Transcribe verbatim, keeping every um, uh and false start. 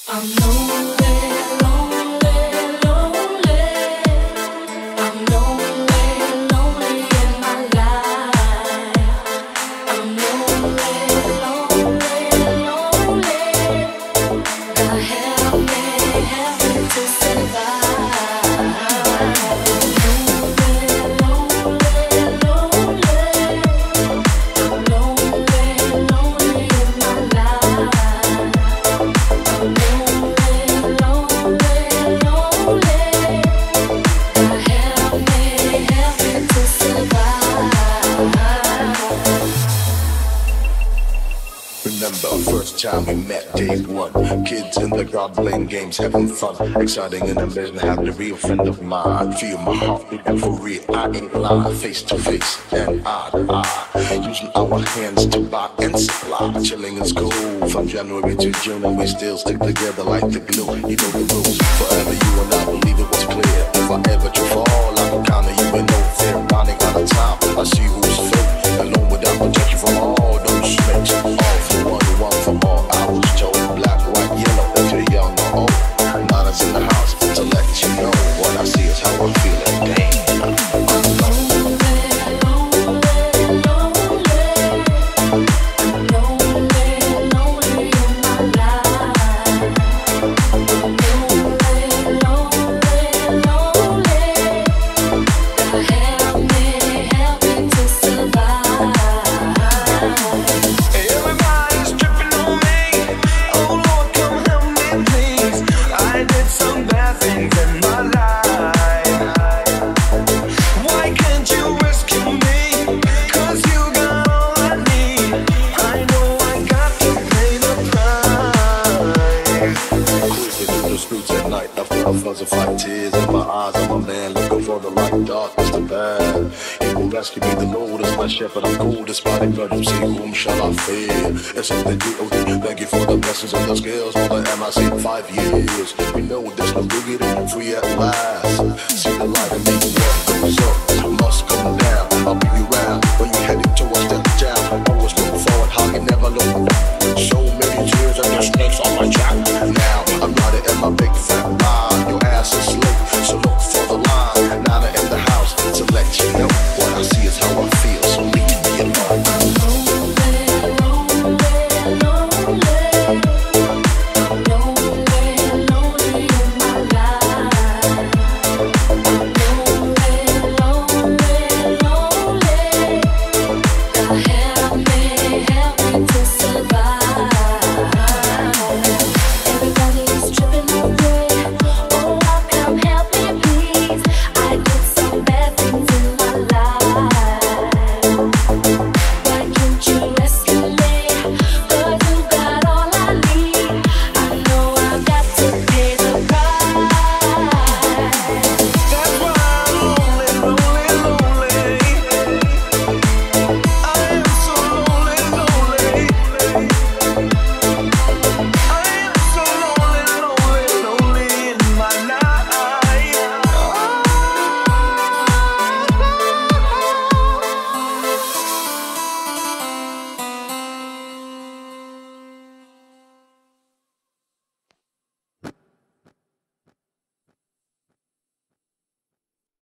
Time we met, day one. Kids in the crowd playing games, having fun. Exciting and amazing, having a real friend of mine. Feel my heart beating for real, I ain't lying. Face to face and eye to eye. Using our hands to buy and supply. Chilling in school from January to June, and we still stick together like the glue. You know the rules, forever you and I believe it was clear. If I ever do fall, I can count on you with no fear. Running out of time, I see who's fake. Alone without protection from all those snakes. All for one, one for all. I was told black, white, yellow. If you're young or old, not us in the house to let you know what I see is how I'm feeling. Damn. Fight tears in my eyes, I'm a man looking for the light, darkness to bad. He will rescue me, the Lord is my shepherd, I'm cool despite emergency, whom shall I fear? It's in the D O D, thank you for the blessings and the skills, for the M I C five years. We know there's no diggity, free at last. See the light and make what goes up, must come down. I'll be around when you're heading towards the town. Always look forward, how you never look. So many tears and the snakes on my chest.